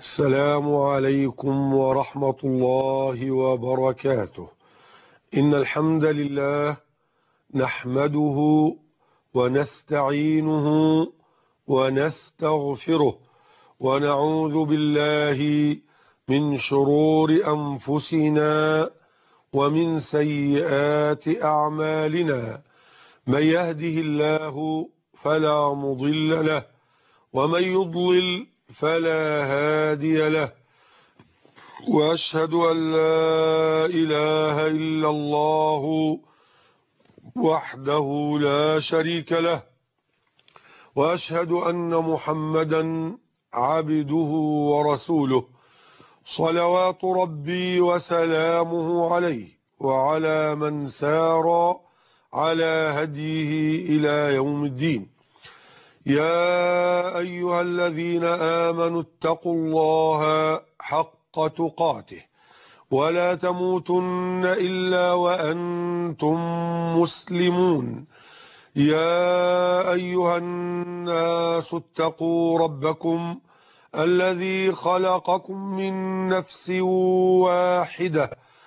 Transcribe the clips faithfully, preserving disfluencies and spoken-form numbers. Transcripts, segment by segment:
السلام عليكم ورحمة الله وبركاته. إن الحمد لله نحمده ونستعينه ونستغفره ونعوذ بالله من شرور أنفسنا ومن سيئات أعمالنا. من يهده الله فلا مضل له ومن يضلل فلا هادي له، وأشهد أن لا إله إلا الله وحده لا شريك له، وأشهد أن محمدا عبده ورسوله، صلوات ربي وسلامه عليه وعلى من سار على هديه إلى يوم الدين. يا أيها الذين آمنوا اتقوا الله حق تقاته ولا تموتن إلا وأنتم مسلمون. يا أيها الناس اتقوا ربكم الذي خلقكم من نفس واحدة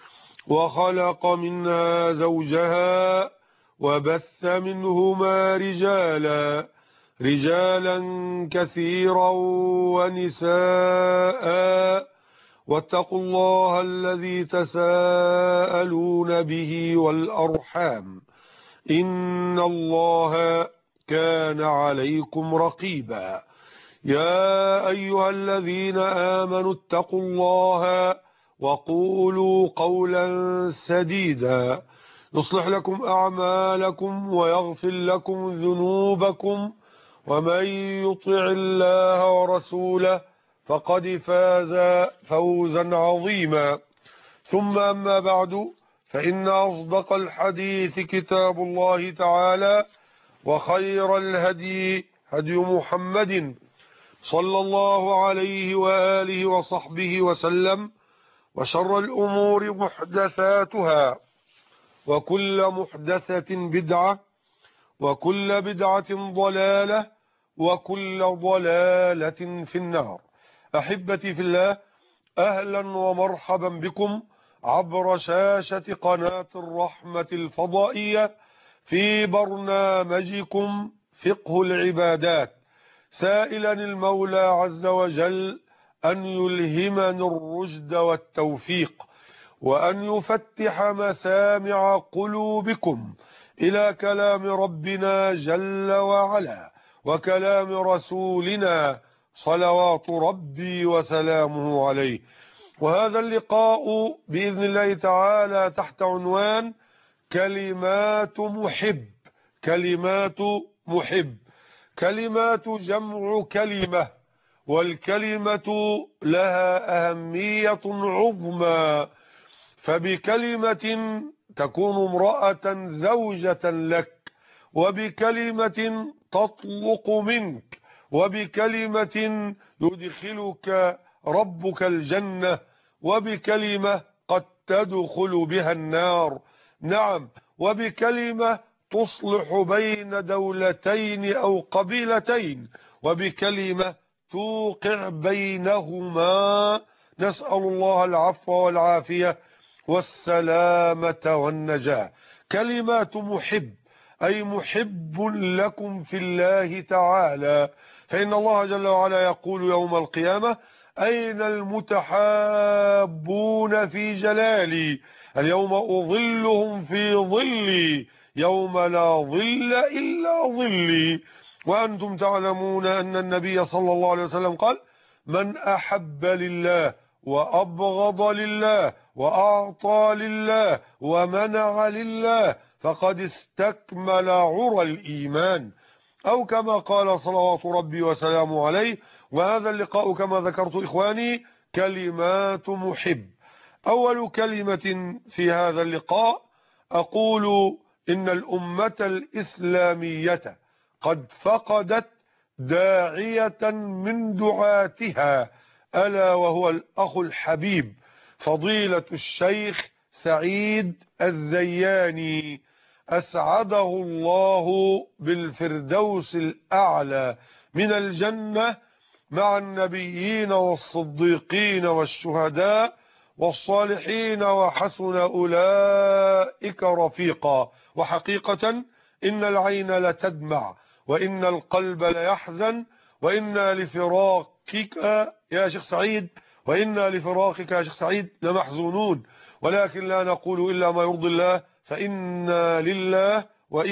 وخلق منها زوجها وبث منهما رجالا رجالا كثيرا ونساء، واتقوا الله الذي تساءلون به والأرحام إن الله كان عليكم رقيبا. يا أيها الذين آمنوا اتقوا الله وقولوا قولا سديدا يصلح لكم أعمالكم ويغفر لكم ذنوبكم، ومن يطع الله ورسوله فقد فاز فوزا عظيما. ثم أما بعد، فإن أصدق الحديث كتاب الله تعالى، وخير الهدي هدي محمد صلى الله عليه وآله وصحبه وسلم، وشر الأمور محدثاتها، وكل محدثة بدعة، وكل بدعة ضلالة، وكل ضلالة في النار. أحبتي في الله، أهلا ومرحبا بكم عبر شاشة قناة الرحمة الفضائية في برنامجكم فقه العبادات، سائلا المولى عز وجل أن يلهمنا الرشد والتوفيق، وأن يفتح مسامع قلوبكم إلى كلام ربنا جل وعلا وكلام رسولنا صلوات ربي وسلامه عليه. وهذا اللقاء بإذن الله تعالى تحت عنوان كلمات محب. كلمات محب، كلمات جمع كلمة، والكلمة لها أهمية عظمى، فبكلمة تكون امرأة زوجة لك، وبكلمة تطلق منك، وبكلمة يدخلك ربك الجنة، وبكلمة قد تدخل بها النار. نعم، وبكلمة تصلح بين دولتين أو قبيلتين، وبكلمة توقع بينهما. نسأل الله العفو والعافية والسلامة والنجاة. كلمات محب، أي محب لكم في الله تعالى، فإن الله جل وعلا يقول يوم القيامة: أين المتحابون في جلالي؟ اليوم أظلهم في ظلي يوم لا ظل إلا ظلي. وأنتم تعلمون أن النبي صلى الله عليه وسلم قال: من أحب لله وأبغض لله وأعطى لله ومنع لله فقد استكمل عرى الإيمان، أو كما قال صلوات ربي وسلامه عليه. وهذا اللقاء كما ذكرت إخواني كلمات محب. أول كلمة في هذا اللقاء أقول إن الأمة الإسلامية قد فقدت داعية من دعاتها، ألا وهو الأخ الحبيب فضيلة الشيخ سعيد الزياني، أسعده الله بالفردوس الأعلى من الجنة مع النبيين والصديقين والشهداء والصالحين وحسن أولئك رفيقا. وحقيقة إن العين لتدمع وإن القلب ليحزن وإنا لفراقك يا شيخ سعيد وإنا لفراقك يا شيخ سعيد لمحزونون، ولكن لا نقول إلا ما يرضي الله، فإنا لله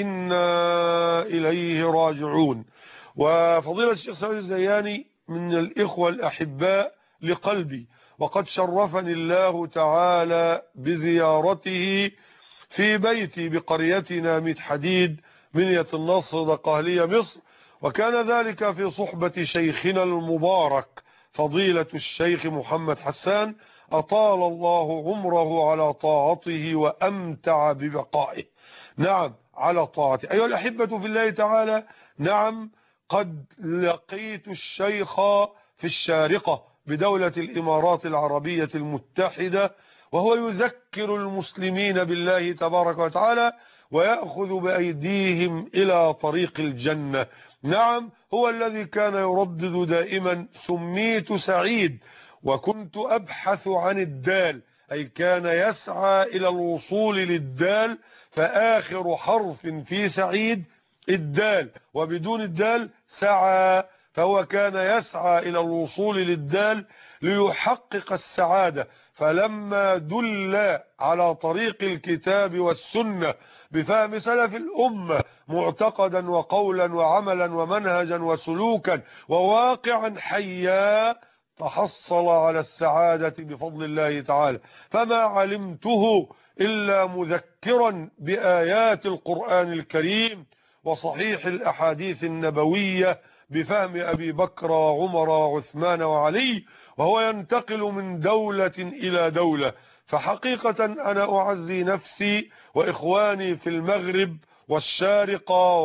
وإنا إليه راجعون. وفضيلة الشيخ سعيد الزياني من الإخوة الأحباء لقلبي، وقد شرفني الله تعالى بزيارته في بيتي بقريتنا ميت حديد منية النصر دقهلية مصر، وكان ذلك في صحبة شيخنا المبارك فضيلة الشيخ محمد حسان أطال الله عمره على طاعته وأمتع ببقائه. نعم على طاعته. أيها الأحبة في الله تعالى، نعم قد لقيت الشيخ في الشارقة بدولة الإمارات العربية المتحدة وهو يذكر المسلمين بالله تبارك وتعالى ويأخذ بأيديهم إلى طريق الجنة. نعم هو الذي كان يردد دائما سميت سعيد وكنت أبحث عن الدال، أي كان يسعى إلى الوصول للدال، فآخر حرف في سعيد الدال، وبدون الدال سعى، فهو كان يسعى إلى الوصول للدال ليحقق السعادة. فلما دل على طريق الكتاب والسنة بفهم سلف الأمة معتقدا وقولا وعملا ومنهجا وسلوكا وواقعا حيا، تحصل على السعادة بفضل الله تعالى. فما علمته إلا مذكرا بآيات القرآن الكريم وصحيح الأحاديث النبوية بفهم أبي بكر وعمر وعثمان وعلي، وهو ينتقل من دولة إلى دولة. فحقيقة أنا أعزي نفسي وإخواني في المغرب والشارقة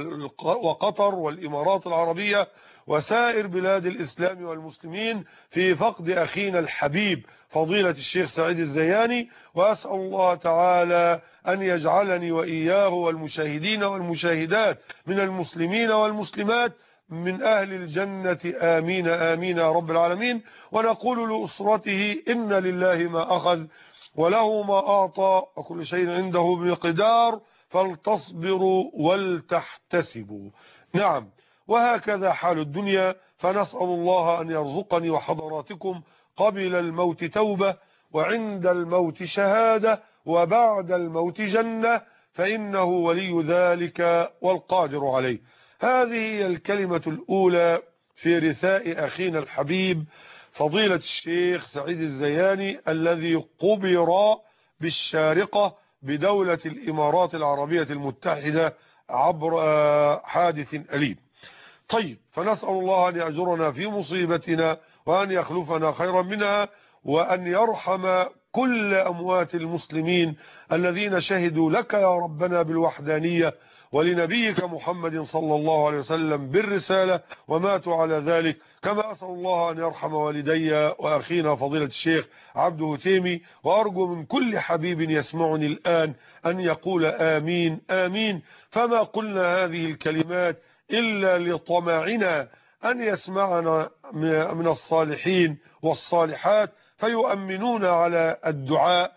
وقطر والإمارات العربية وسائر بلاد الإسلام والمسلمين في فقد أخينا الحبيب فضيلة الشيخ سعيد الزياني، وأسأل الله تعالى أن يجعلني وإياه والمشاهدين والمشاهدات من المسلمين والمسلمات من أهل الجنة آمين آمين يا رب العالمين. ونقول لأسرته إن لله ما أخذ وله ما أعطى وكل شيء عنده بمقدار فلتصبروا ولتحتسبوا. نعم وهكذا حال الدنيا، فنسأل الله أن يرزقني وحضراتكم قبل الموت توبة وعند الموت شهادة وبعد الموت جنة، فإنه ولي ذلك والقادر عليه. هذه هي الكلمة الأولى في رثاء أخينا الحبيب فضيلة الشيخ سعيد الزياني الذي قبر بالشارقة بدولة الإمارات العربية المتحدة عبر حادث أليم. طيب فنسأل الله أن يأجرنا في مصيبتنا وأن يخلفنا خيرا منها وأن يرحم كل أموات المسلمين الذين شهدوا لك يا ربنا بالوحدانية ولنبيك محمد صلى الله عليه وسلم بالرسالة وماتوا على ذلك. كما أسأل الله أن يرحم والدي وأخينا فضيلة الشيخ عبده تيمي، وأرجو من كل حبيب يسمعني الآن أن يقول آمين آمين. فما قلنا هذه الكلمات إلا لطمعنا أن يسمعنا من الصالحين والصالحات فيؤمنون على الدعاء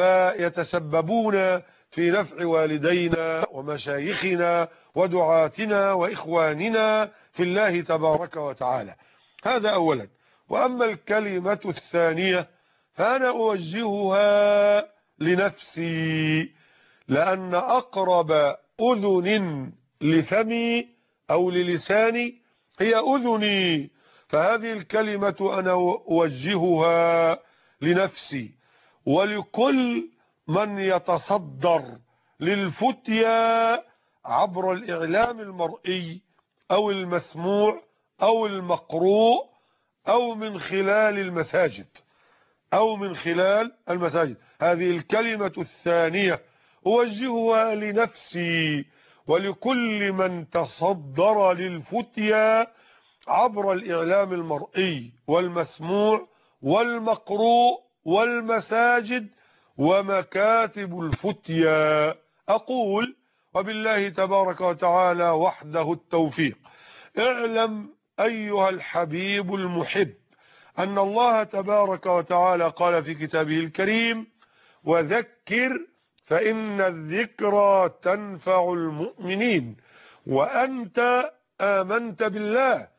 فيتسببون في نفع والدينا ومشايخنا ودعاتنا وإخواننا في الله تبارك وتعالى. هذا أولا. وأما الكلمة الثانية فأنا أوجهها لنفسي، لأن أقرب أذن لفمي أو للساني هي أذني، فهذه الكلمة أنا أوجهها لنفسي ولكل من يتصدر للفتيا عبر الإعلام المرئي أو المسموع أو المقروء أو من خلال المساجد أو من خلال المساجد. هذه الكلمة الثانية أوجهها لنفسي ولكل من تصدر للفتيا عبر الإعلام المرئي والمسموع والمقروء والمساجد ومكاتب الفتيا. أقول وبالله تبارك وتعالى وحده التوفيق. اعلم أيها الحبيب المحب أن الله تبارك وتعالى قال في كتابه الكريم: وذكر فإن الذكرى تنفع المؤمنين، وأنت آمنت بالله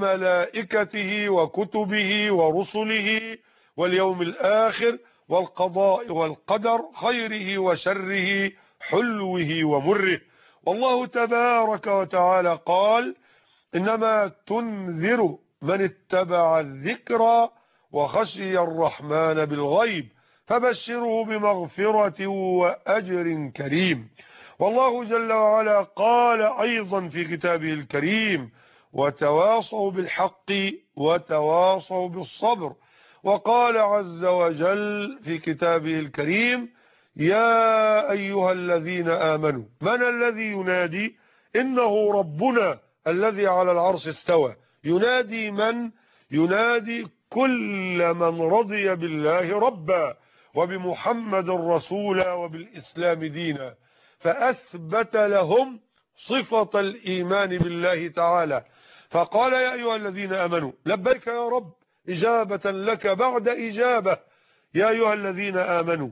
وملائكته وكتبه ورسله واليوم الآخر والقضاء والقدر خيره وشره حلوه ومره. والله تبارك وتعالى قال: إنما تنذر من اتبع الذكرى وخشي الرحمن بالغيب فبشره بمغفرة وأجر كريم. والله جل وعلا قال أيضا في كتابه الكريم: وتواصوا بالحق وتواصوا بالصبر. وقال عز وجل في كتابه الكريم: يا أيها الذين آمنوا. من الذي ينادي؟ إنه ربنا الذي على العرش استوى. ينادي من؟ ينادي كل من رضي بالله ربا وبمحمد رسولا وبالإسلام دينا، فأثبت لهم صفة الإيمان بالله تعالى، فقال: يا أيها الذين آمنوا لبيك يا رب، إجابة لك بعد إجابة. يا أيها الذين آمنوا،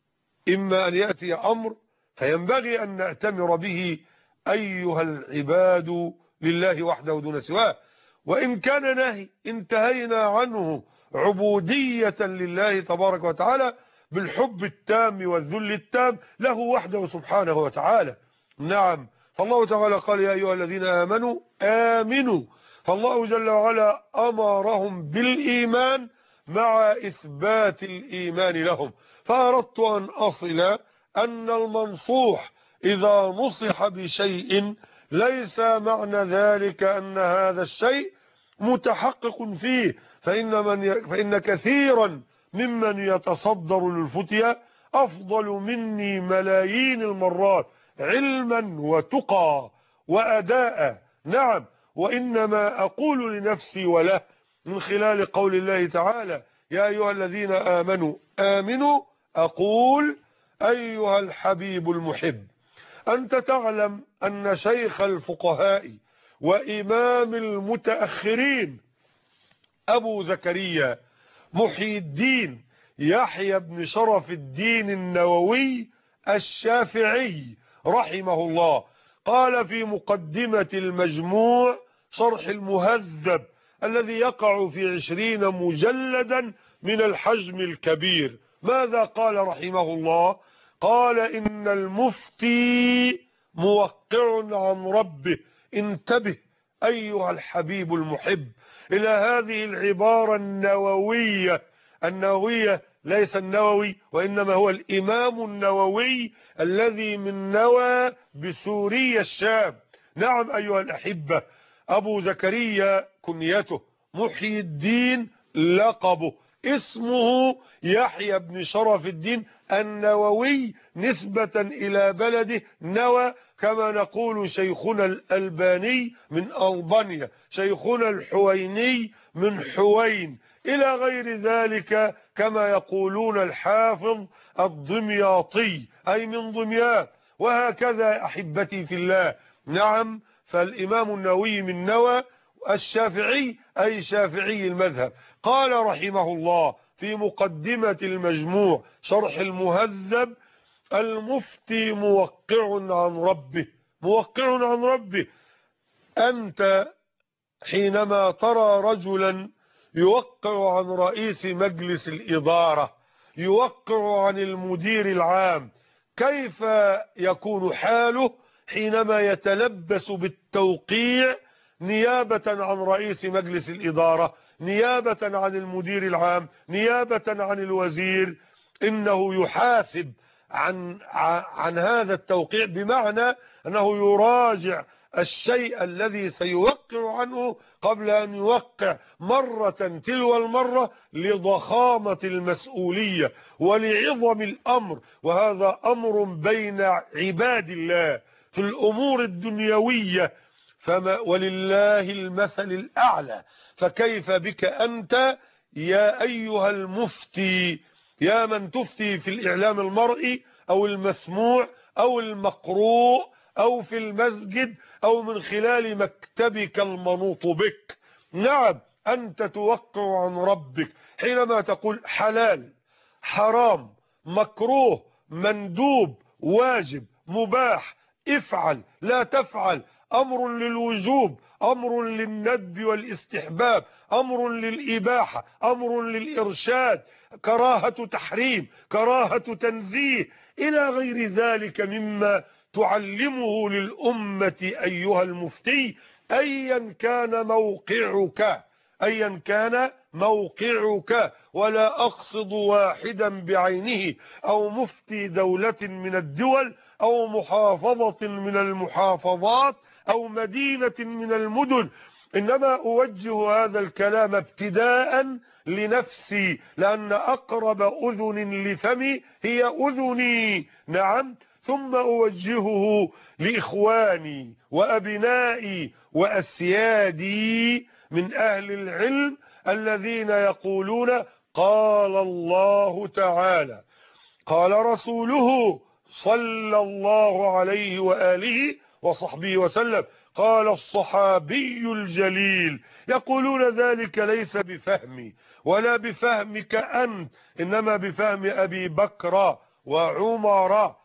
إما أن يأتي أمر فينبغي أن نأتمر به أيها العباد لله وحده دون سواه، وإن كان نهي انتهينا عنه عبودية لله تبارك وتعالى بالحب التام والذل التام له وحده سبحانه وتعالى. نعم، فالله تعالى قال: يا أيها الذين آمنوا آمنوا، فالله جل وعلا أمرهم بالإيمان مع إثبات الإيمان لهم. فأردت أن أصل أن المنصوح إذا نصح بشيء ليس معنى ذلك أن هذا الشيء متحقق فيه، فإن, من ي... فإن كثيرا ممن يتصدر للفتية أفضل مني ملايين المرات علما وتقى وأداء. نعم، وإنما أقول لنفسي وله من خلال قول الله تعالى: يا أيها الذين آمنوا آمنوا، أقول: أيها الحبيب المحب، أنت تعلم أن شيخ الفقهاء وإمام المتأخرين أبو زكريا محي الدين يحيى بن شرف الدين النووي الشافعي رحمه الله قال في مقدمة المجموع شرح المهذب الذي يقع في عشرين مجلدا من الحجم الكبير، ماذا قال رحمه الله؟ قال: إن المفتي موقع عن ربه. انتبه أيها الحبيب المحب إلى هذه العبارة النووية. النووية ليس النووي، وإنما هو الإمام النووي الذي من نوى بسوريا الشام. نعم أيها الأحبة، أبو زكريا كنيته، محي الدين لقبه، اسمه يحيى بن شرف الدين النووي نسبة إلى بلده نوى، كما نقول شيخنا الألباني من ألبانيا، شيخنا الحويني من حوين، إلى غير ذلك، كما يقولون الحافظ الدمياطي أي من دمياط، وهكذا أحبتي في الله. نعم، فالإمام النووي من نوى، الشافعي أي شافعي المذهب. قال رحمه الله في مقدمة المجموع شرح المهذب: المفتي موقع عن ربه. موقع عن ربه، أنت حينما ترى رجلا يوقع عن رئيس مجلس الإدارة، يوقع عن المدير العام، كيف يكون حاله حينما يتلبس بالتوقيع نيابة عن رئيس مجلس الإدارة، نيابة عن المدير العام، نيابة عن الوزير؟ إنه يحاسب عن عن هذا التوقيع، بمعنى أنه يراجع الشيء الذي سيوقع عنه قبل أن يوقع مرة تلو المرة، لضخامة المسؤولية ولعظم الأمر. وهذا أمر بين عباد الله في الأمور الدنيوية، فما ولله المثل الأعلى، فكيف بك أنت يا أيها المفتي، يا من تفتي في الإعلام المرئي أو المسموع أو المقروء أو في المسجد أو من خلال مكتبك المنوط بك؟ نعم أنت توقع عن ربك حينما تقول حلال، حرام، مكروه، مندوب، واجب، مباح، افعل، لا تفعل، أمر للوجوب، أمر للندب والاستحباب، أمر للإباحة، أمر للإرشاد، كراهة تحريم، كراهة تنزيه، إلى غير ذلك مما تعلمه للأمة أيها المفتي، أيا كان موقعك، أيا كان موقعك، ولا أقصد واحدا بعينه أو مفتي دولة من الدول أو محافظة من المحافظات أو مدينة من المدن، إنما أوجه هذا الكلام ابتداء لنفسي، لأن أقرب أذن لفمي هي أذني، نعم، ثم أوجهه لإخواني وأبنائي وأسيادي من أهل العلم الذين يقولون قال الله تعالى، قال رسوله صلى الله عليه وآله وصحبه وسلم، قال الصحابي الجليل، يقولون ذلك ليس بفهمي ولا بفهمك أنت، إنما بفهم أبي بكر وعمر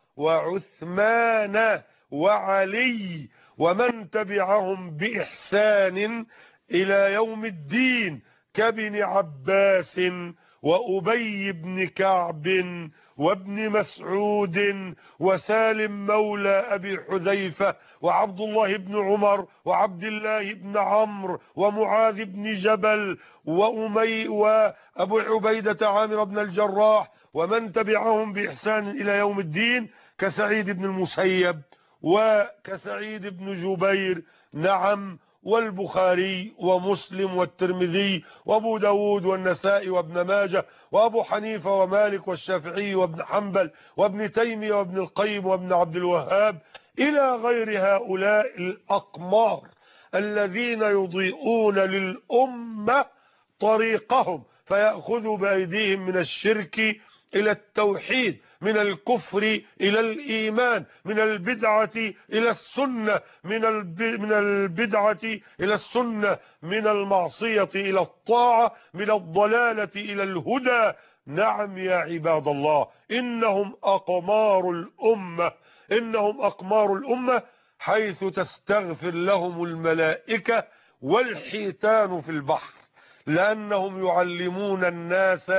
وعثمان وعلي ومن تبعهم بإحسان إلى يوم الدين كابن عباس وأبي بن كعب وابن مسعود وسالم مولى أبي حذيفة وعبد الله بن عمر وعبد الله بن عمرو ومعاذ بن جبل وأمي وأبو عبيدة عامر بن الجراح ومن تبعهم بإحسان إلى يوم الدين كسعيد بن المسيب وكسعيد بن جبير، نعم، والبخاري ومسلم والترمذي وابو داود والنسائي وابن ماجه وابو حنيفة ومالك والشافعي وابن حنبل وابن تيمية وابن القيم وابن عبد الوهاب إلى غير هؤلاء الأقمار الذين يضيئون للأمة طريقهم، فيأخذوا بأيديهم من الشرك إلى التوحيد، من الكفر إلى الإيمان، من البدعة إلى السنة، من من البدعة إلى السنة، من المعصية إلى الطاعة، من الضلالة إلى الهدى. نعم يا عباد الله، إنهم أقمار الأمة، إنهم أقمار الأمة، حيث تستغفر لهم الملائكة والحيتان في البحر، لأنهم يعلمون الناس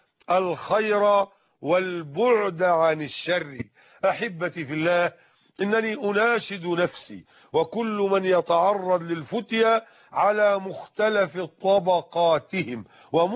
الخير والبعد عن الشر. أحبتي في الله، إنني أناشد نفسي وكل من يتعرض للفتية على مختلف طبقاتهم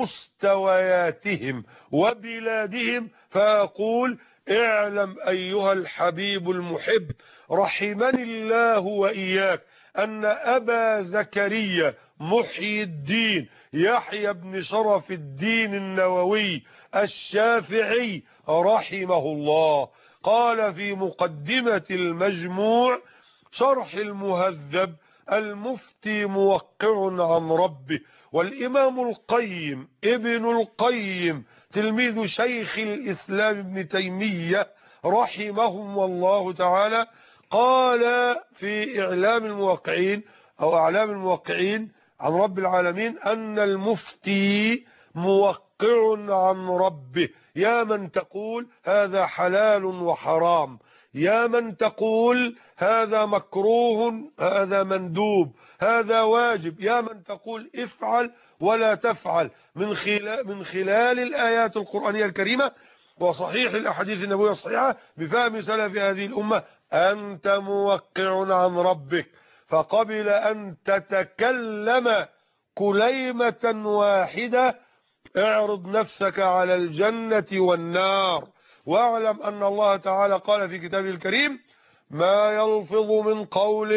ومستوياتهم وبلادهم، فأقول اعلم أيها الحبيب المحب رحمني الله وإياك أن أبا زكريا محيي الدين يحيى بن شرف الدين النووي الشافعي رحمه الله قال في مقدمة المجموع شرح المهذب: المفتي موقع عن ربه. والإمام القيم ابن القيم تلميذ شيخ الإسلام ابن تيمية رحمهم الله تعالى قال في إعلام الموقعين أو أعلام الموقعين عن رب العالمين أن المفتي موقع عن ربه. يا من تقول هذا حلال وحرام، يا من تقول هذا مكروه، هذا مندوب، هذا واجب، يا من تقول افعل ولا تفعل من خلال من خلال الآيات القرآنية الكريمة وصحيح الأحاديث النبوية الصحيحة بفهم سلف هذه الأمة، أنت موقع عن ربك. فقبل أن تتكلم كليمة واحدة اعرض نفسك على الجنة والنار، واعلم أن الله تعالى قال في كتابه الكريم: ما يلفظ من قول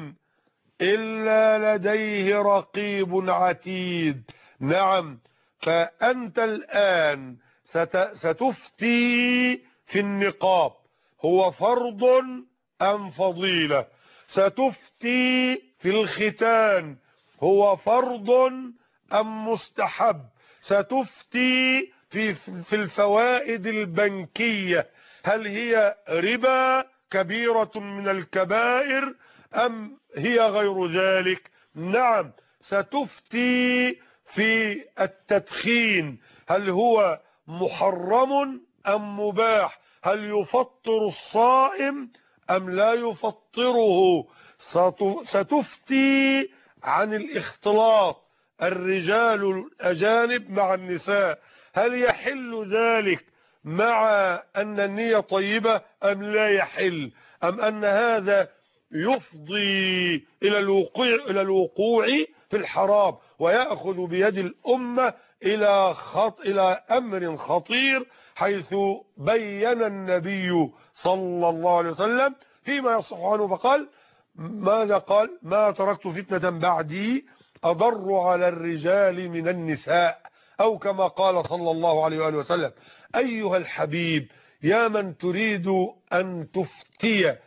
إلا لديه رقيب عتيد. نعم، فأنت الآن ستفتي في النقاب، هو فرض أم فضيلة؟ ستفتي في الختان، هو فرض أم مستحب؟ ستفتي في في الفوائد البنكية، هل هي ربا كبيرة من الكبائر أم هي غير ذلك؟ نعم، ستفتي في التدخين، هل هو محرم أم مباح؟ هل يفطر الصائم أم لا يفطره؟ ستفتي عن الاختلاط، الرجال الأجانب مع النساء، هل يحل ذلك مع أن النية طيبة أم لا يحل، أم أن هذا يفضي إلى الوقوع إلى الوقوع في الحرام ويأخذ بيد الأمة إلى خط إلى أمر خطير، حيث بين النبي صلى الله عليه وسلم فيما يصح عنه فقال: ماذا قال؟ ما تركت فتنة بعدي أضر على الرجال من النساء، أو كما قال صلى الله عليه وآله وسلم. أيها الحبيب، يا من تريد أن تفتي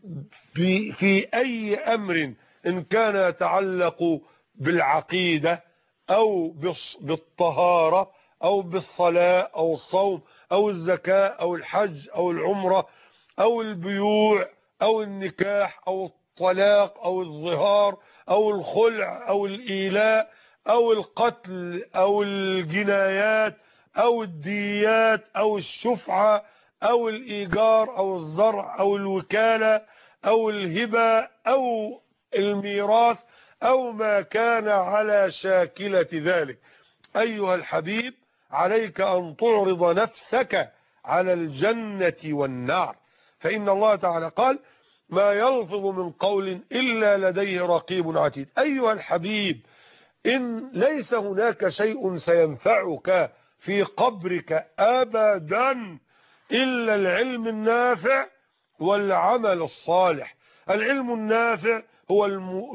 في أي أمر إن كان يتعلق بالعقيدة أو بالطهارة أو بالصلاة أو الصوم أو الزكاة أو الحج أو العمرة أو البيوع أو النكاح أو الطلاق أو الظهار أو الخلع أو الإيلاء أو القتل أو الجنايات أو الديات أو الشفعة أو الإيجار أو الزرع أو الوكالة أو الهبة أو الميراث أو ما كان على شاكلة ذلك، أيها الحبيب، عليك أن تعرض نفسك على الجنة والنار، فإن الله تعالى قال: ما يلفظ من قول إلا لديه رقيب عتيد. أيها الحبيب، إن ليس هناك شيء سينفعك في قبرك أبدا إلا العلم النافع والعمل الصالح. العلم النافع هو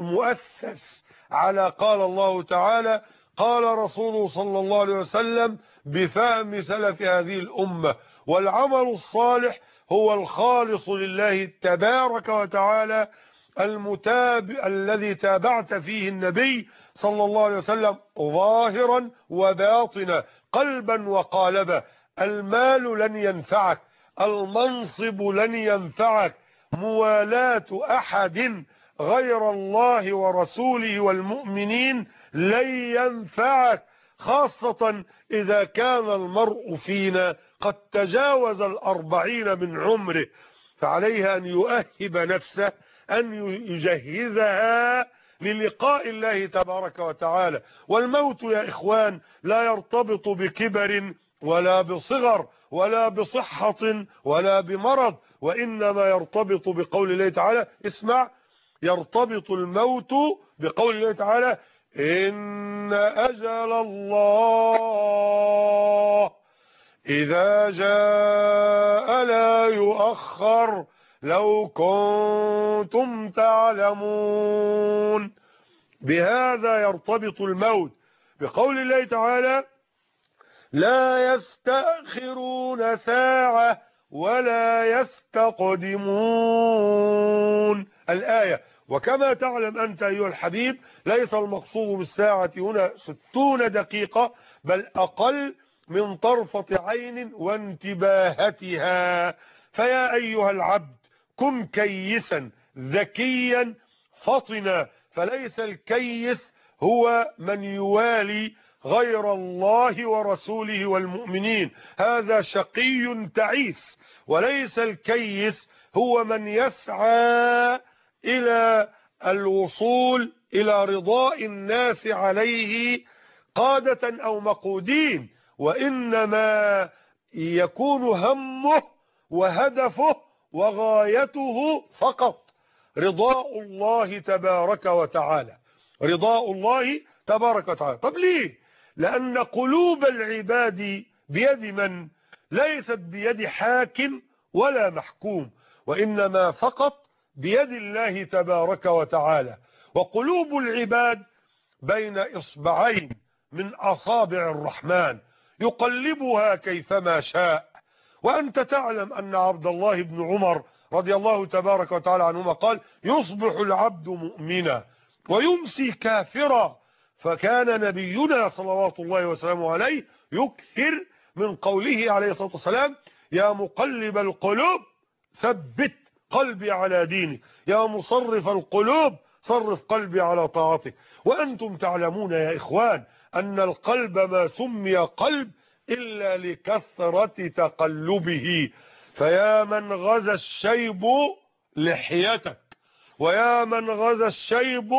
المؤسس على قال الله تعالى قال رسوله صلى الله عليه وسلم بفهم سلف هذه الأمة، والعمل الصالح هو الخالص لله تبارك وتعالى المتابع الذي تابعت فيه النبي صلى الله عليه وسلم ظاهرا وباطنا، قلبا وقالبا. المال لن ينفعك، المنصب لن ينفعك، موالاة أحد غير الله ورسوله والمؤمنين لن ينفعك، خاصة إذا كان المرء فينا قد تجاوز الأربعين من عمره، فعليه أن يؤهب نفسه، أن يجهزها للقاء الله تبارك وتعالى. والموت يا إخوان لا يرتبط بكبر ولا بصغر ولا بصحة ولا بمرض، وإنما يرتبط بقول الله تعالى، اسمع، يرتبط الموت بقول الله تعالى: إن أجل الله إذا جاء لا يؤخر لو كنتم تعلمون. بهذا يرتبط الموت بقول الله تعالى: لا يستأخرون ساعة ولا يستقدمون. الآية. وكما تعلم أنت أيها الحبيب، ليس المقصود بالساعة هنا ستون دقيقة، بل أقل من طرفة عين وانتباهتها. فيا أيها العبد، كن كيسا ذكيا فطنا، فليس الكيس هو من يوالي غير الله ورسوله والمؤمنين، هذا شقي تعيس. وليس الكيس هو من يسعى إلى الوصول إلى رضاء الناس عليه قادة أو مقودين، وإنما يكون همه وهدفه وغايته فقط رضاء الله تبارك وتعالى، رضاء الله تبارك وتعالى. طب ليه؟ لأن قلوب العباد بيد من؟ ليست بيد حاكم ولا محكوم، وإنما فقط بيد الله تبارك وتعالى. وقلوب العباد بين إصبعين من أصابع الرحمن يقلبها كيفما شاء. وأنت تعلم أن عبد الله بن عمر رضي الله تبارك وتعالى عنهما قال: يصبح العبد مؤمنا ويمسي كافرا. فكان نبينا صلوات الله وسلامه عليه يكثر من قوله عليه الصلاة والسلام: يا مقلب القلوب ثبت قلبي على دينك، يا مصرف القلوب صرف قلبي على طاعتك. وأنتم تعلمون يا إخوان أن القلب ما سمي قلب إلا لكثرة تقلبه. فيا من غزا الشيب لحيتك، ويا من غزا الشيب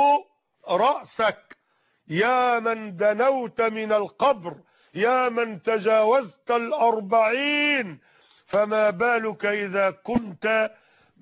رأسك، يا من دنوت من القبر، يا من تجاوزت الأربعين، فما بالك إذا كنت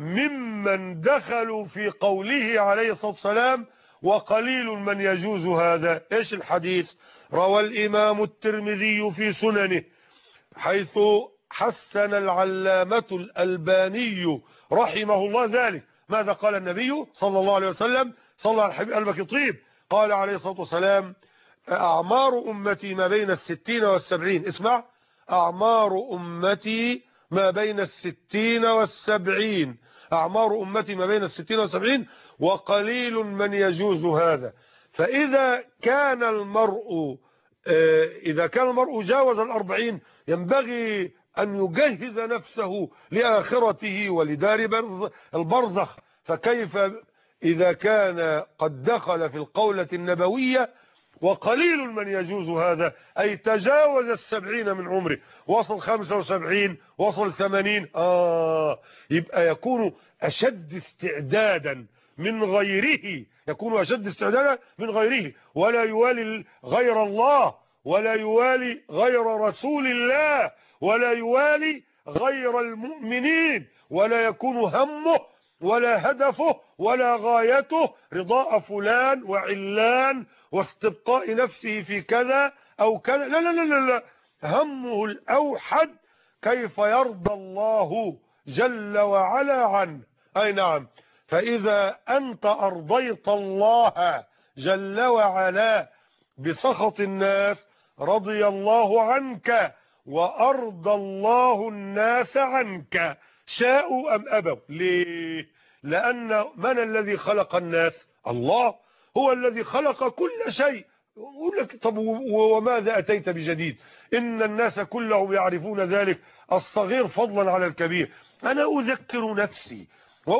ممن دخلوا في قوله عليه الصلاة والسلام وقليل من يجوز هذا. ايش الحديث؟ روى الإمام الترمذي في سننه حيث حسن العلامة الألباني رحمه الله ذلك. ماذا قال النبي صلى الله عليه وسلم؟ صلى على الحبيب قلبك طيب. قال عليه الصلاة والسلام: أعمار أمتي ما بين الستين والسبعين. اسمع: أعمار أمتي ما بين الستين والسبعين. أعمار أمتي ما بين الستين والسبعين وقليل من يجوز هذا. فإذا كان المرء إذا كان المرء جاوز الأربعين ينبغي أن يجهز نفسه لآخرته ولدار البرزخ. فكيف إذا كان قد دخل في القولة النبوية وقليل من يجوز هذا، أي تجاوز السبعين من عمره، وصل خمسة وسبعين، وصل ثمانين، آه يبقى يكون أشد استعدادا من غيره، يكون أشد استعدادا من غيره، ولا يوالي غير الله، ولا يوالي غير رسول الله، ولا يوالي غير المؤمنين، ولا يكون همه ولا هدفه ولا غايته رضاء فلان وعلان واستبقاء نفسه في كذا أو كذا. لا لا لا لا, لا. همه الأوحد كيف يرضى الله جل وعلا عنه. أي نعم. فإذا أنت أرضيت الله جل وعلا بسخط الناس رضي الله عنك وأرضى الله الناس عنك شاءوا أم أبوا. ليه؟ لأن من الذي خلق الناس؟ الله هو الذي خلق كل شيء. يقول لك طب وماذا أتيت بجديد؟ إن الناس كلهم يعرفون ذلك، الصغير فضلا على الكبير. أنا أذكر نفسي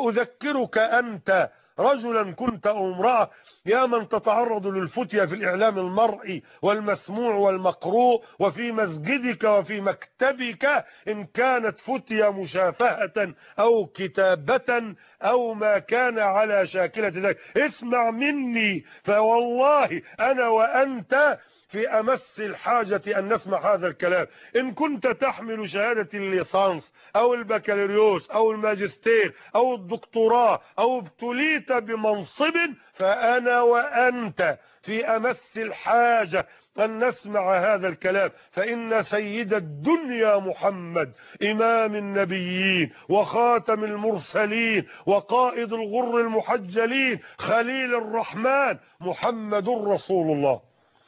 وأذكرك أنت رجلا كنت أو امرأة، يا من تتعرض للفتية في الإعلام المرئي والمسموع والمقروء وفي مسجدك وفي مكتبك، إن كانت فتية مشافهة أو كتابة أو ما كان على شاكلة ذلك، اسمع مني، فوالله أنا وأنت في أمس الحاجة أن نسمع هذا الكلام. إن كنت تحمل شهادة الليسانس أو البكالوريوس أو الماجستير أو الدكتوراه أو ابتليت بمنصب، فأنا وأنت في أمس الحاجة أن نسمع هذا الكلام. فإن سيد الدنيا محمد إمام النبيين وخاتم المرسلين وقائد الغر المحجلين خليل الرحمن محمد رسول الله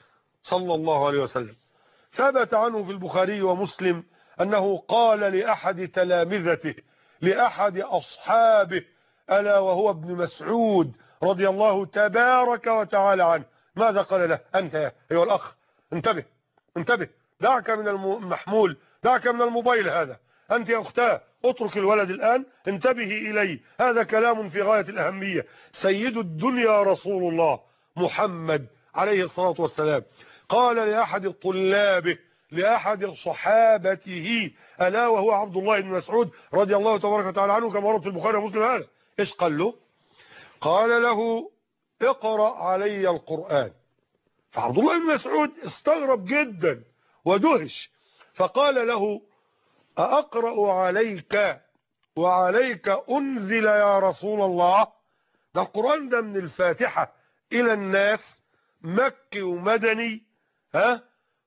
صلى الله عليه وسلم. ثبت عنه في البخاري ومسلم أنه قال لأحد تلامذته لأحد أصحابه ألا وهو ابن مسعود رضي الله تبارك وتعالى عنه، ماذا قال له؟ أنت يا أيها الأخ انتبه انتبه، دعك من المحمول، دعك من الموبايل هذا، أنت يا أختاه اترك الولد الآن، انتبهي إليه، هذا كلام في غاية الأهمية. سيد الدنيا رسول الله محمد عليه الصلاة والسلام قال لأحد الطلاب لأحد صحابته ألا وهو عبد الله بن مسعود رضي الله تبارك وتعالى عنه كما ورد في البخاري ومسلم هذا، إيش قال له؟ قال له اقرأ علي القرآن. فعبد الله بن مسعود استغرب جدا ودهش، فقال له أقرأ عليك وعليك أنزل يا رسول الله؟ ده القرآن ده من الفاتحة إلى الناس مكي ومدني، ها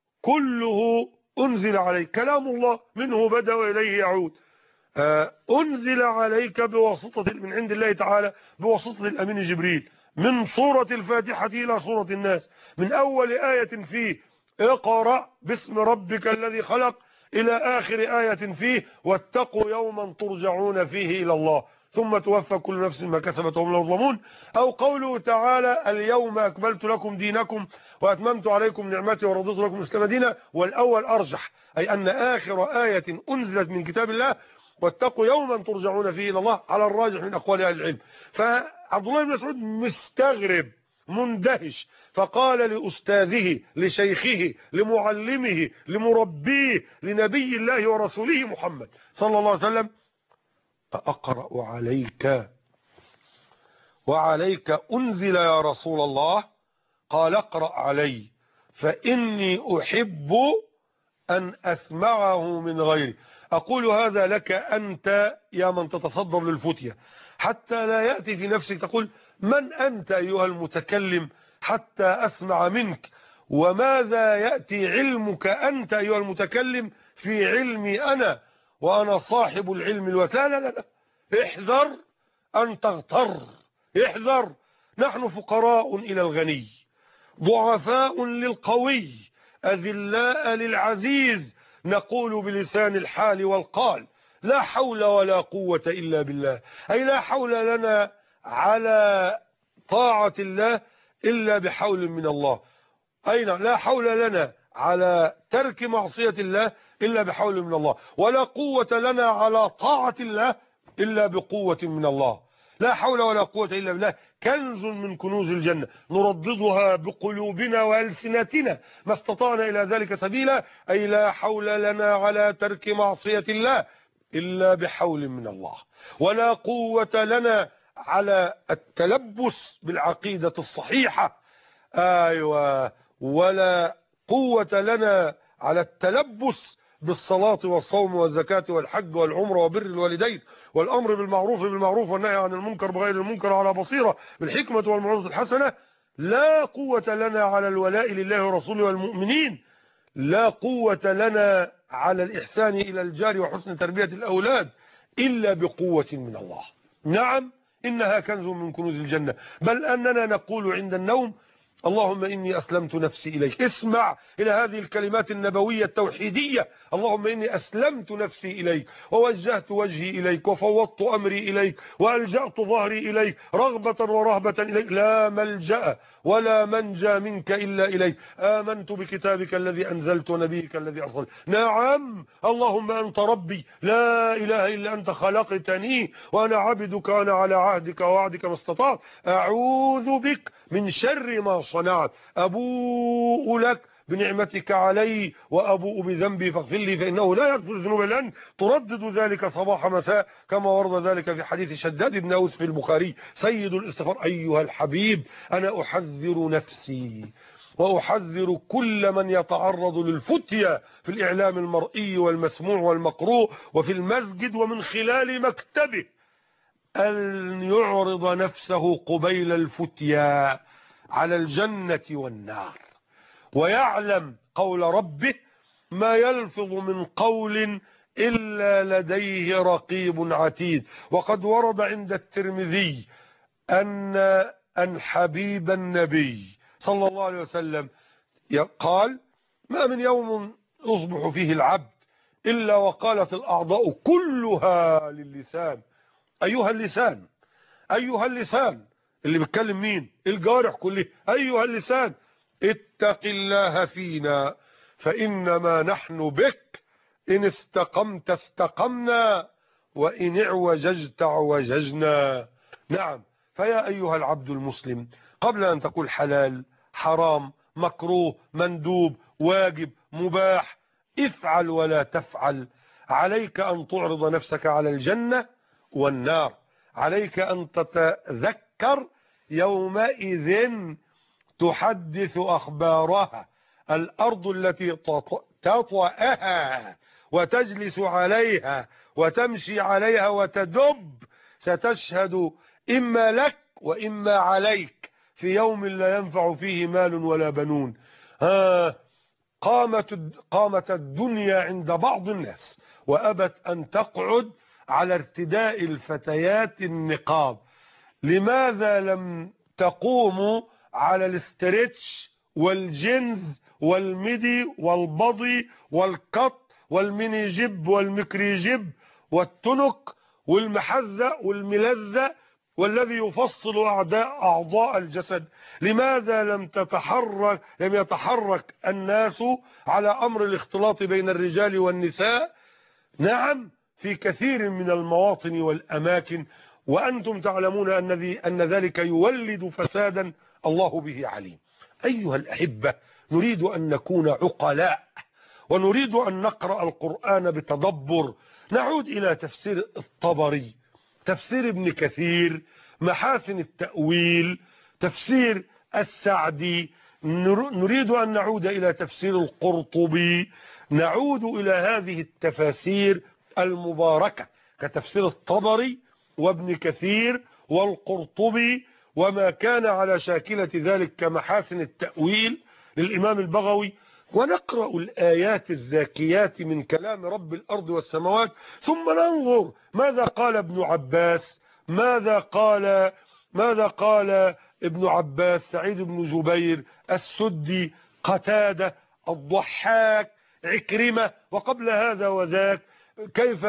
كله أنزل عليك، كلام الله منه بدأ وإليه يعود. آه أنزل عليك بواسطة من عند الله تعالى بواسطة الأمين جبريل، من سورة الفاتحة إلى سورة الناس، من أول آية فيه اقرأ باسم ربك الذي خلق إلى آخر آية فيه واتقوا يوما ترجعون فيه إلى الله ثم توفى كل نفس ما كسبت وهم لا يظلمون. أو قوله تعالى اليوم أكملت لكم دينكم وأتممت عليكم نعمتي ورضيت لكم الإسلام دينا، والأول أرجح، أي أن آخر آية أنزلت من كتاب الله واتقوا يوما ترجعون فيه إلى الله على الراجح من أقوال أهل العلم. عبد الله بن مسعود مستغرب مندهش، فقال لأستاذه لشيخه لمعلمه لمربيه لنبي الله ورسوله محمد صلى الله عليه وسلم: أقرأ عليك وعليك أنزل يا رسول الله؟ قال: اقرأ علي فإني أحب أن أسمعه من غيري. أقول هذا لك أنت يا من تتصدر للفتية، حتى لا يأتي في نفسك تقول: من أنت أيها المتكلم حتى أسمع منك؟ وماذا يأتي علمك أنت أيها المتكلم في علمي أنا وأنا صاحب العلم الواسع؟ لا لا لا، احذر أن تغتر، احذر. نحن فقراء إلى الغني، ضعفاء للقوي، أذلاء للعزيز، نقول بلسان الحال والقال: لا حول ولا قوة إلا بالله. أي لا حول لنا على طاعة الله إلا بحول من الله. أين لا حول لنا على ترك معصية الله إلا بحول من الله، ولا قوة لنا على طاعة الله إلا بقوة من الله. لا حول ولا قوة إلا بالله كنز من كنوز الجنة، نرددها بقلوبنا وألسنتنا ما استطعنا إلى ذلك سبيلا. أي لا حول لنا على ترك معصية الله إلا بحول من الله، ولا قوة لنا على التلبس بالعقيدة الصحيحة، أيوة، ولا قوة لنا على التلبس بالصلاة والصوم والزكاة والحج والعمرة وبر الوالدين والأمر بالمعروف بالمعروف والنهي عن المنكر بغير المنكر على بصيرة بالحكمة والموعظة الحسنة. لا قوة لنا على الولاء لله ورسوله والمؤمنين، لا قوة لنا على الإحسان إلى الجار وحسن تربية الأولاد إلا بقوة من الله. نعم، إنها كنز من كنوز الجنة، بل أننا نقول عند النوم: اللهم إني أسلمت نفسي إليك. اسمع إلى هذه الكلمات النبوية التوحيدية: اللهم إني أسلمت نفسي إليك ووجهت وجهي إليك وفوضت أمري إليك وألجأت ظهري إليك رغبة ورهبة إليك، لا ملجأ ولا منجى منك إلا إليك. آمنت بكتابك الذي أنزلت ونبيك الذي أرسلت. نعم، اللهم أنت ربي، لا إله إلا أنت، خلقتني وأنا عبدك وأنا على عهدك ووعدك ما استطعت. أعوذ بك من شر ما صنعت، أبوء لك بنعمتك علي وأبوء بذنبي فاغفر لي فإنه لا يغفر الذنوب إلا أنت. تردد ذلك صباح مساء كما ورد ذلك في حديث شداد بن أوس في البخاري سيد الاستغفار. أيها الحبيب، أنا أحذر نفسي وأحذر كل من يتعرض للفتية في الإعلام المرئي والمسموع والمقروء وفي المسجد ومن خلال مكتبه أن يعرض نفسه قبيل الفتية على الجنة والنار، ويعلم قول ربه: ما يلفظ من قول إلا لديه رقيب عتيد. وقد ورد عند الترمذي أن أن حبيب النبي صلى الله عليه وسلم قال: ما من يوم يصبح فيه العبد إلا وقالت الأعضاء كلها للسان: أيها اللسان، أيها اللسان، اللي بيتكلم مين؟ الجوارح كلها. أيها اللسان، اتق الله فينا فإنما نحن بك، إن استقمت استقمنا وإن اعوججت اعوججنا. نعم، فيا أيها العبد المسلم، قبل أن تقول حلال حرام مكروه مندوب واجب مباح، افعل ولا تفعل. عليك أن تعرض نفسك على الجنة والنار، عليك أن تتذكر يومئذ تحدث أخبارها، الأرض التي تطأها وتجلس عليها وتمشي عليها وتدب ستشهد إما لك وإما عليك في يوم لا ينفع فيه مال ولا بنون. ها قامت قامت الدنيا عند بعض الناس وأبت أن تقعد على ارتداء الفتيات النقاب. لماذا لم تقوموا على الاسترتش والجينز والميدي والبضي والقط والميني جيب والمكري جيب والتنك والمحزة والملزة والذي يفصل أعداء أعضاء الجسد؟ لماذا لم تتحرك لم يتحرك الناس على أمر الاختلاط بين الرجال والنساء؟ نعم، في كثير من المواطن والأماكن وأنتم تعلمون أن, ذي أن ذلك يولد فسادا الله به عليم. أيها الأحبة، نريد أن نكون عقلاء، ونريد أن نقرأ القرآن بتدبر. نعود إلى تفسير الطبري، تفسير ابن كثير، محاسن التأويل، تفسير السعدي، نريد أن نعود إلى تفسير القرطبي، نعود إلى هذه التفاسير المباركة كتفسير الطبري وابن كثير والقرطبي، وما كان على شاكلة ذلك كمحاسن التأويل للإمام البغوي، ونقرأ الآيات الزاكيات من كلام رب الأرض والسماوات، ثم ننظر ماذا قال ابن عباس، ماذا قال ماذا قال ابن عباس، سعيد بن جبير، السدي، قتادة، الضحاك، عكرمة، وقبل هذا وذاك، كيف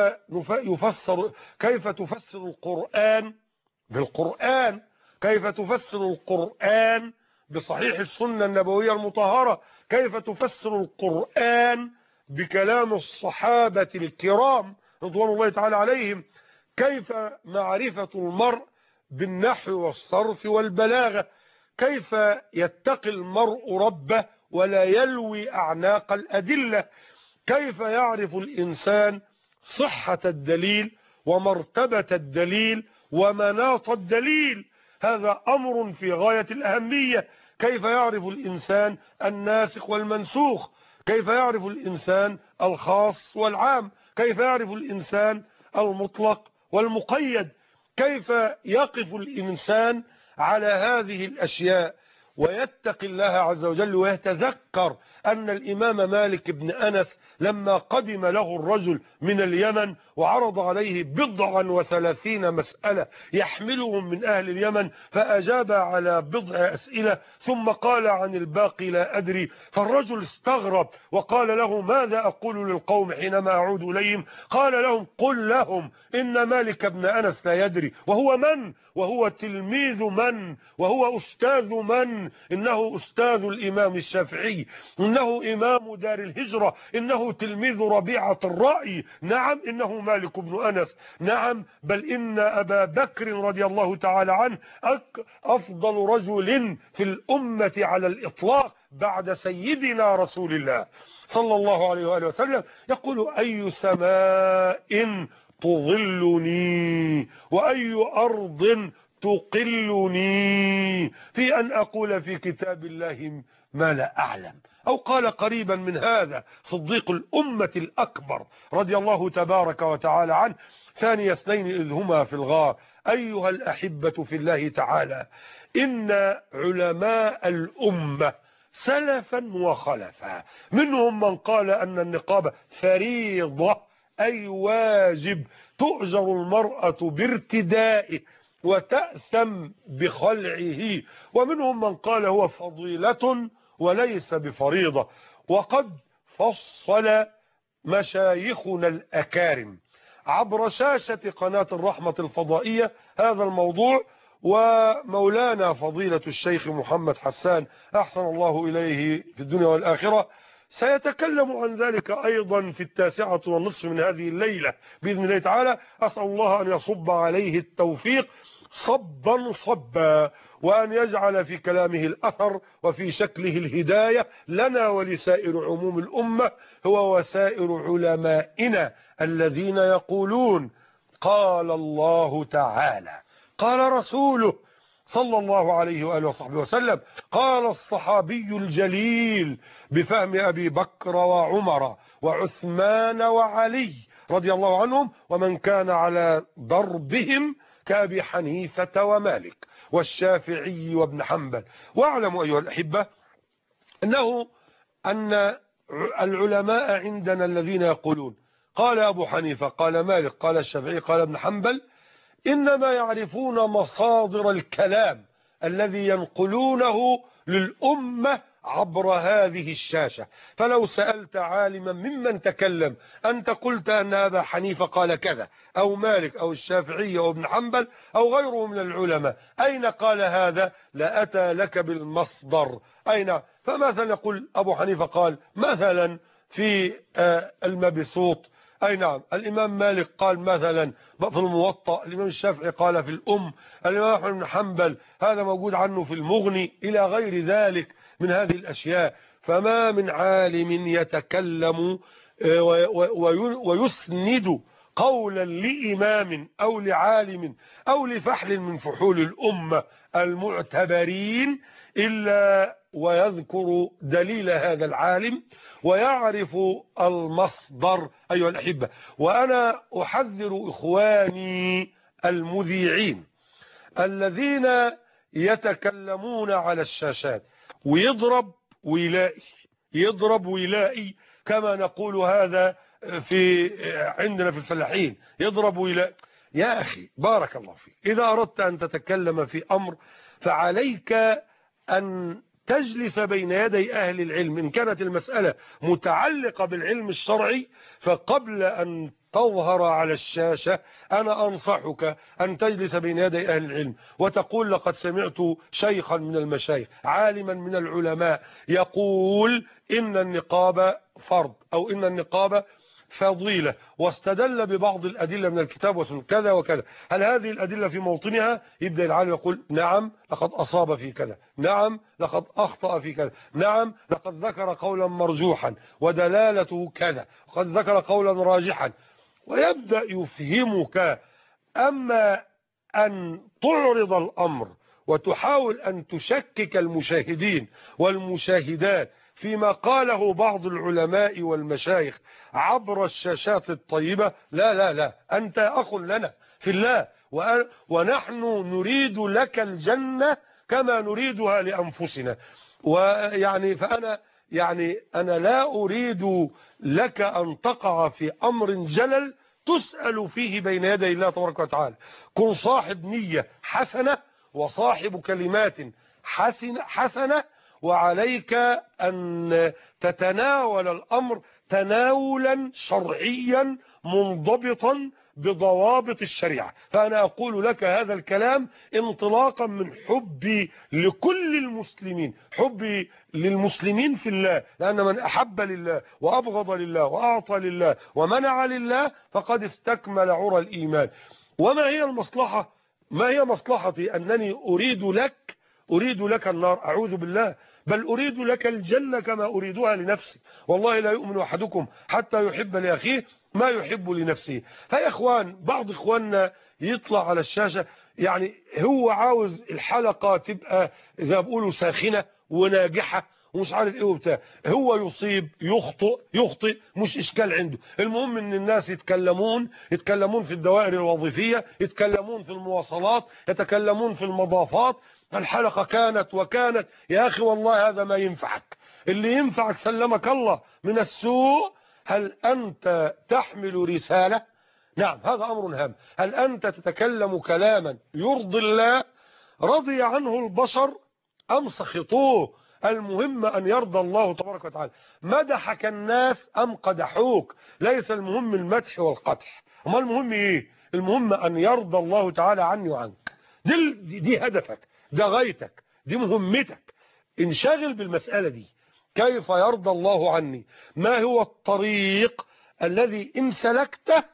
يفسر كيف تفسر القرآن بالقرآن، كيف تفسر القرآن بصحيح السنة النبوية المطهرة، كيف تفسر القرآن بكلام الصحابة الكرام رضوان الله تعالى عليهم، كيف معرفة المرء بالنحو والصرف والبلاغة، كيف يتقي المرء ربه ولا يلوي أعناق الأدلة، كيف يعرف الإنسان صحة الدليل ومرتبة الدليل ومناط الدليل. هذا أمر في غاية الأهمية. كيف يعرف الإنسان الناسخ والمنسوخ، كيف يعرف الإنسان الخاص والعام، كيف يعرف الإنسان المطلق والمقيد، كيف يقف الإنسان على هذه الأشياء ويتقي الله عز وجل ويتذكر أن الإمام مالك بن أنس لما قدم له الرجل من اليمن وعرض عليه بضعا وثلاثين مسألة يحملهم من أهل اليمن، فأجاب على بضع أسئلة ثم قال عن الباقي لا أدري، فالرجل استغرب وقال له ماذا أقول للقوم حينما أعود إليهم؟ قال لهم قل لهم إن مالك بن أنس لا يدري. وهو من؟ وهو تلميذ من؟ وهو أستاذ من؟ إنه أستاذ الإمام الشافعي، إنه إمام دار الهجرة، إنه تلميذ ربيعة الرأي، نعم إنه مالك بن أنس، نعم بل إن أبا بكر رضي الله تعالى عنه أفضل رجل في الأمة على الإطلاق بعد سيدنا رسول الله صلى الله عليه وآله وسلم يقول أي سماء تظلني وأي أرض تقلني في أن أقول في كتاب الله ما لا أعلم. أو قال قريبا من هذا صديق الأمة الأكبر رضي الله تبارك وتعالى عنه ثاني اثنين إذ هما في الغار أيها الأحبة في الله تعالى، إن علماء الأمة سلفا وخلفا منهم من قال أن النقاب فريضة أي واجب تؤجر المرأة بارتدائه وتأثم بخلعه، ومنهم من قال هو فضيلة وليس بفريضة. وقد فصل مشايخنا الأكارم عبر شاشة قناة الرحمة الفضائية هذا الموضوع، ومولانا فضيلة الشيخ محمد حسان أحسن الله إليه في الدنيا والآخرة سيتكلم عن ذلك أيضا في التاسعة والنصف من هذه الليلة بإذن الله تعالى. أسأل الله أن يصب عليه التوفيق صبا صبا، وأن يجعل في كلامه الأثر وفي شكله الهداية لنا ولسائر عموم الأمة، هو وسائر علمائنا الذين يقولون قال الله تعالى قال رسوله صلى الله عليه وآله وصحبه وسلم، قال الصحابي الجليل بفهم أبي بكر وعمر وعثمان وعلي رضي الله عنهم ومن كان على ضربهم كأبي حنيفة ومالك والشافعي وابن حنبل. واعلموا أيها الأحبة أنه أن العلماء عندنا الذين يقولون قال أبو حنيفة قال مالك قال الشافعي قال ابن حنبل إنما يعرفون مصادر الكلام الذي ينقلونه للأمة عبر هذه الشاشة. فلو سألت عالما ممن تكلم أنت قلت أن أبا حنيفة قال كذا أو مالك أو الشافعي أو ابن حنبل أو غيره من العلماء أين قال هذا؟ لأتى لك بالمصدر أين. فمثلا يقول أبو حنيفة قال مثلا في المبسوط أي نعم. الإمام مالك قال مثلا في الموطأ، الإمام الشافعي قال في الأم، الإمام أحمد بن حنبل هذا موجود عنه في المغني، إلى غير ذلك من هذه الأشياء. فما من عالم يتكلم ويسند قولا لإمام أو لعالم أو لفحل من فحول الأمة المعتبرين إلا ويذكر دليل هذا العالم ويعرف المصدر. أيها الأحبة، وأنا أحذر إخواني المذيعين الذين يتكلمون على الشاشات ويضرب ويلاقي، يضرب ويلاقي كما نقول هذا في عندنا في الفلاحين، يضرب ويلاقي. يا أخي بارك الله فيك، إذا أردت أن تتكلم في أمر فعليك أن تجلس بين يدي أهل العلم. إن كانت المسألة متعلقة بالعلم الشرعي فقبل أن تظهر على الشاشة أنا أنصحك أن تجلس بين يدي أهل العلم وتقول لقد سمعت شيخا من المشايخ عالما من العلماء يقول إن النقاب فرض أو إن النقاب فضيلة، واستدل ببعض الأدلة من الكتاب والسنة كذا وكذا. هل هذه الأدلة في موطنها؟ يبدأ العالم يقول نعم لقد أصاب في كذا، نعم لقد أخطأ في كذا، نعم لقد ذكر قولا مرجوحا ودلالته كذا، وقد ذكر قولا راجحا، ويبدأ يفهمك. أما أن تعرض الأمر وتحاول أن تشكك المشاهدين والمشاهدات فيما قاله بعض العلماء والمشايخ عبر الشاشات الطيبة، لا لا لا، أنت أخ لنا في الله، ونحن نريد لك الجنة كما نريدها لأنفسنا. ويعني فأنا يعني أنا لا أريد لك أن تقع في أمر جلل تسأل فيه بين يدي الله تبارك وتعالى. كن صاحب نية حسنة وصاحب كلمات حسنة, حسنة وعليك أن تتناول الأمر تناولا شرعيا منضبطا بضوابط الشريعة. فأنا أقول لك هذا الكلام انطلاقا من حبي لكل المسلمين، حبي للمسلمين في الله، لأن من أحب لله وأبغض لله وأعطى لله ومنع لله فقد استكمل عرى الإيمان. وما هي المصلحة؟ ما هي مصلحتي أنني أريد لك أريد لك النار؟ أعوذ بالله، بل أريد لك الجنة كما أريدها لنفسي. والله لا يؤمن أحدكم حتى يحب لأخيه ما يحب لنفسه. فيا إخوان، بعض إخواننا يطلع على الشاشة يعني هو عاوز الحلقة تبقى زي ما بيقولوا ساخنة وناجحة ومش عارف ايه وبتاع، هو يصيب يخطئ يخطئ مش اشكال عنده. المهم ان الناس يتكلمون يتكلمون في الدوائر الوظيفية، يتكلمون في المواصلات، يتكلمون في المضافات. الحلقة كانت وكانت. يا أخي والله هذا ما ينفعك. اللي ينفعك سلمك الله من السوء، هل أنت تحمل رسالة؟ نعم، هذا أمر هام. هل أنت تتكلم كلاما يرضي الله رضي عنه البشر أم سخطوه؟ المهم أن يرضى الله تبارك وتعالى. مدحك الناس أم قدحوك؟ ليس المهم المدح والقدح، أما المهم إيه؟ المهم أن يرضى الله تعالى عني وعنك. دي, دي هدفك، ده غايتك، دي مهمتك. انشغل بالمسألة دي، كيف يرضى الله عني؟ ما هو الطريق الذي إن سلكته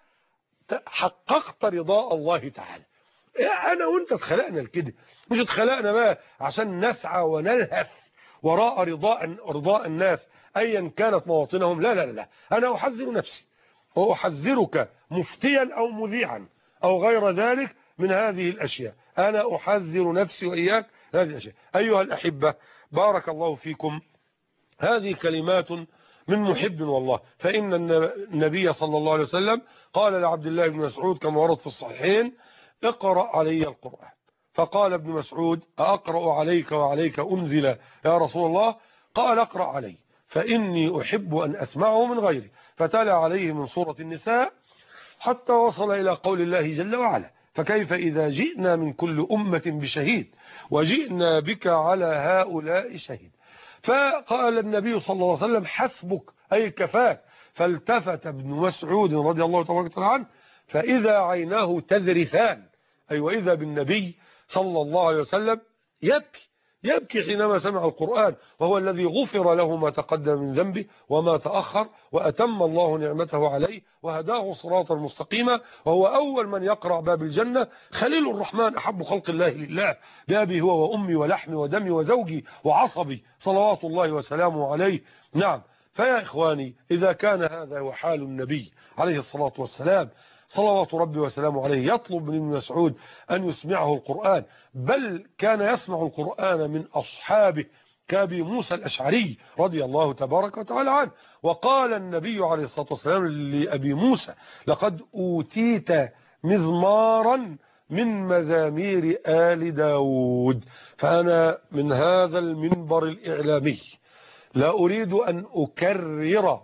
حققت رضاء الله تعالى؟ أنا وأنت اتخلقنا لكده، مش اتخلقنا بقى عشان نسعى ونلهف وراء رضاء رضاء الناس أيا كانت مواطنهم. لا لا لا، أنا أحذر نفسي وأحذرك مفتيا أو مذيعا أو غير ذلك من هذه الأشياء. أنا أحذر نفسي وإياك هذه الأشياء. أيها الأحبة، بارك الله فيكم. هذه كلمات من محب والله. فإن النبي صلى الله عليه وسلم قال لعبد الله بن مسعود كما ورد في الصحيحين: اقرأ علي القرآن. فقال ابن مسعود: أقرأ عليك وعليك أنزل يا رسول الله؟ قال: اقرأ علي فإني أحب أن أسمعه من غيري. فتلا عليه من سورة النساء حتى وصل إلى قول الله جل وعلا: فكيف إذا جئنا من كل أمة بشهيد وجئنا بك على هؤلاء شهيد. فقال النبي صلى الله عليه وسلم: حسبك، أي كفاك. فالتفت ابن مسعود رضي الله تبارك وتعالى عنه فإذا عيناه تذرفان، أي وإذا بالنبي صلى الله عليه وسلم يبكي يبكي حينما سمع القرآن، وهو الذي غفر له ما تقدم من ذنبه وما تأخر، وأتم الله نعمته عليه وهداه صراطا مستقيما، وهو أول من يقرع باب الجنة. خليل الرحمن أحب خلق الله لله، بأبي هو وأمي ولحمي ودمي وزوجي وعصبي صلوات الله وسلامه عليه. نعم، فيا إخواني، إذا كان هذا هو حال النبي عليه الصلاة والسلام صلوات ربي وسلامه عليه، يطلب من ابن مسعود أن يسمعه القرآن، بل كان يسمع القرآن من أصحابه كأبي موسى الأشعري رضي الله تبارك وتعالى عنه. وقال النبي عليه الصلاة والسلام لأبي موسى: لقد أوتيت مزمارا من مزامير آل داود. فأنا من هذا المنبر الإعلامي لا أريد أن أكرر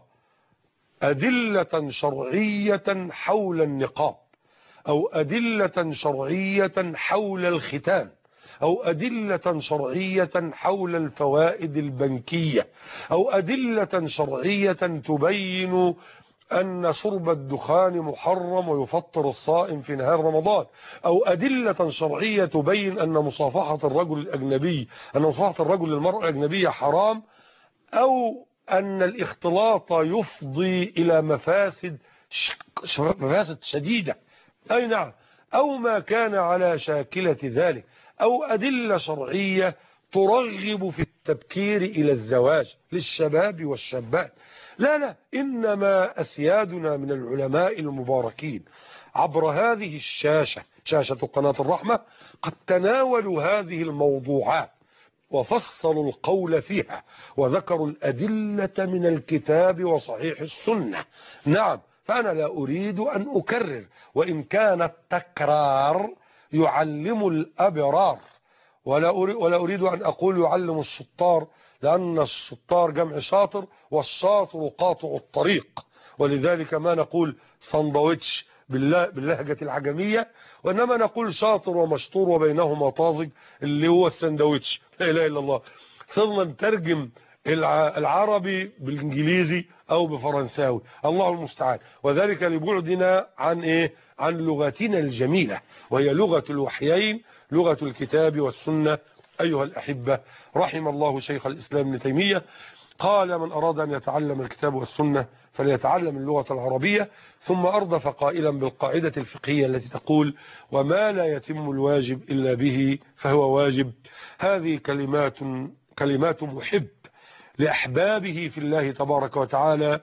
أدلة شرعية حول النقاب، أو أدلة شرعية حول الختان، أو أدلة شرعية حول الفوائد البنكية، أو أدلة شرعية تبين أن شرب الدخان محرم ويفطر الصائم في نهار رمضان، أو أدلة شرعية تبين أن مصافحة الرجل الأجنبي أن مصافحة الرجل للمرأة الأجنبية حرام، أو أن الاختلاط يفضي إلى مفاسد مفاسد شديدة، أي نعم، أو ما كان على شاكلة ذلك، أو أدلة شرعية ترغب في التبكير إلى الزواج للشباب والشابات. لا لا، إنما أسيادنا من العلماء المباركين عبر هذه الشاشة، شاشة قناة الرحمة، قد تناولوا هذه الموضوعات وفصلوا القول فيها وذكروا الأدلة من الكتاب وصحيح السنة. نعم، فأنا لا أريد أن أكرر، وإن كان التكرار يعلم الأبرار، ولا أريد, ولا أريد أن أقول يعلم الشطار، لأن الشطار جمع شاطر، والشاطر قاطع الطريق، ولذلك ما نقول ساندويتش باللهجة العجمية، وإنما نقول شاطر ومشطور وبينهما طازج اللي هو الساندويتش. لا إله إلا الله، صرنا نترجم العربي بالإنجليزي أو بفرنساوي، الله المستعان، وذلك لبعدنا عن إيه؟ عن لغتنا الجميلة، وهي لغة الوحيين، لغة الكتاب والسنة. أيها الأحبة، رحم الله شيخ الإسلام ابن تيمية قال: من أراد أن يتعلم الكتاب والسنة فليتعلم اللغة العربية. ثم أردف قائلا بالقاعدة الفقهية التي تقول: وما لا يتم الواجب إلا به فهو واجب. هذه كلمات كلمات محب لأحبابه في الله تبارك وتعالى،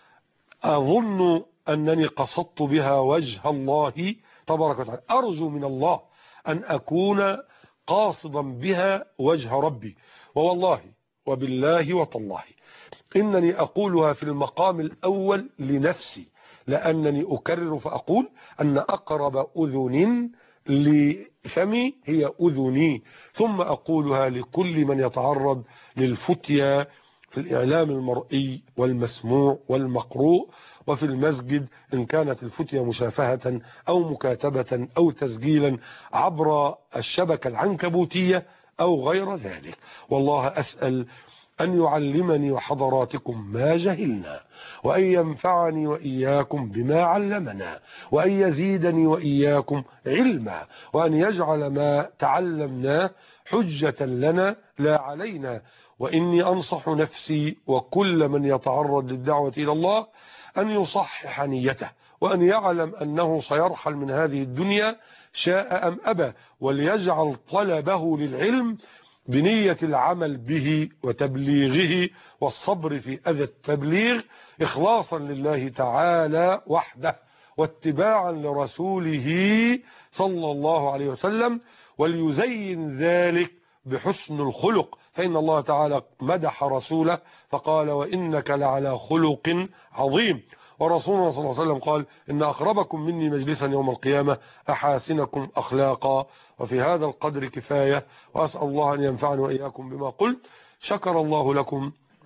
أظن أنني قصدت بها وجه الله تبارك وتعالى، أرجو من الله أن أكون قاصدا بها وجه ربي، ووالله وبالله وتالله إنني أقولها في المقام الأول لنفسي، لأنني أكرر فأقول أن أقرب أذن لفمي هي أذني، ثم أقولها لكل من يتعرض للفتيا في الإعلام المرئي والمسموع والمقروء، وفي المسجد إن كانت الفتية مشافهة أو مكاتبة أو تسجيلا عبر الشبكة العنكبوتية أو غير ذلك. والله أسأل أن يعلمني وحضراتكم ما جهلنا، وأن ينفعني وإياكم بما علمنا، وأن يزيدني وإياكم علما، وأن يجعل ما تعلمناه حجة لنا لا علينا. وإني أنصح نفسي وكل من يتعرض للدعوة إلى الله أن يصحح نيته، وأن يعلم أنه سيرحل من هذه الدنيا شاء أم أبى، وليجعل طلبه للعلم بنية العمل به وتبليغه والصبر في أذى التبليغ إخلاصا لله تعالى وحده، واتباعا لرسوله صلى الله عليه وسلم، وليزين ذلك بحسن الخلق، فإن الله تعالى مدح رسوله فقال: وإنك لعلى خلق عظيم. ورسولنا صلى الله عليه وسلم قال: إن أقربكم مني مجلسا يوم القيامة أحاسنكم أخلاقا. وفي هذا القدر كفاية، وأسأل الله أن ينفعني وإياكم بما قلت. شكر الله لكم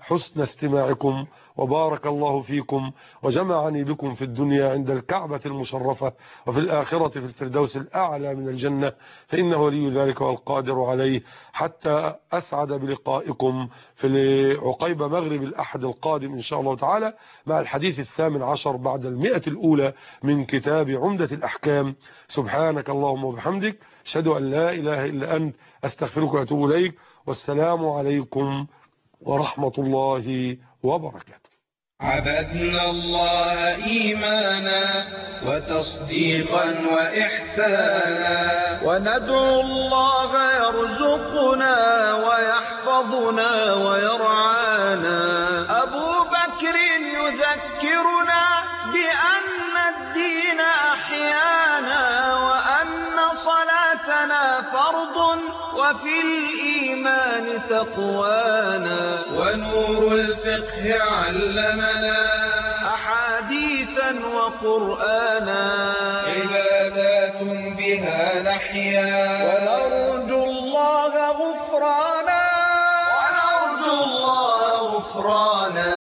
حسن استماعكم، وبارك الله فيكم، وجمعني بكم في الدنيا عند الكعبة المشرفة، وفي الآخرة في الفردوس الأعلى من الجنة، فإنه ولي ذلك والقادر عليه، حتى أسعد بلقائكم في عقيب مغرب الأحد القادم إن شاء الله تعالى، مع الحديث الثامن عشر بعد المئة الأولى من كتاب عمدة الأحكام. سبحانك اللهم وبحمدك، أشهد أن لا إله إلا أنت، أستغفرك وأتوب إليك، والسلام عليكم ورحمة الله وبركاته. عبدنا الله إيمانا وتصديقا وإحسانا، وندعو الله يرزقنا ويحفظنا ويرعانا. أبو بكر يذكرنا بأن الدين أحيانا، وأن صلاتنا فرض وفي الإيمان تقوانا. ونور الفقه علمنا أحاديثا وقرآنا، عبادات بها نحيا ونرجو الله غفرانا، ونرجو الله غفرانا.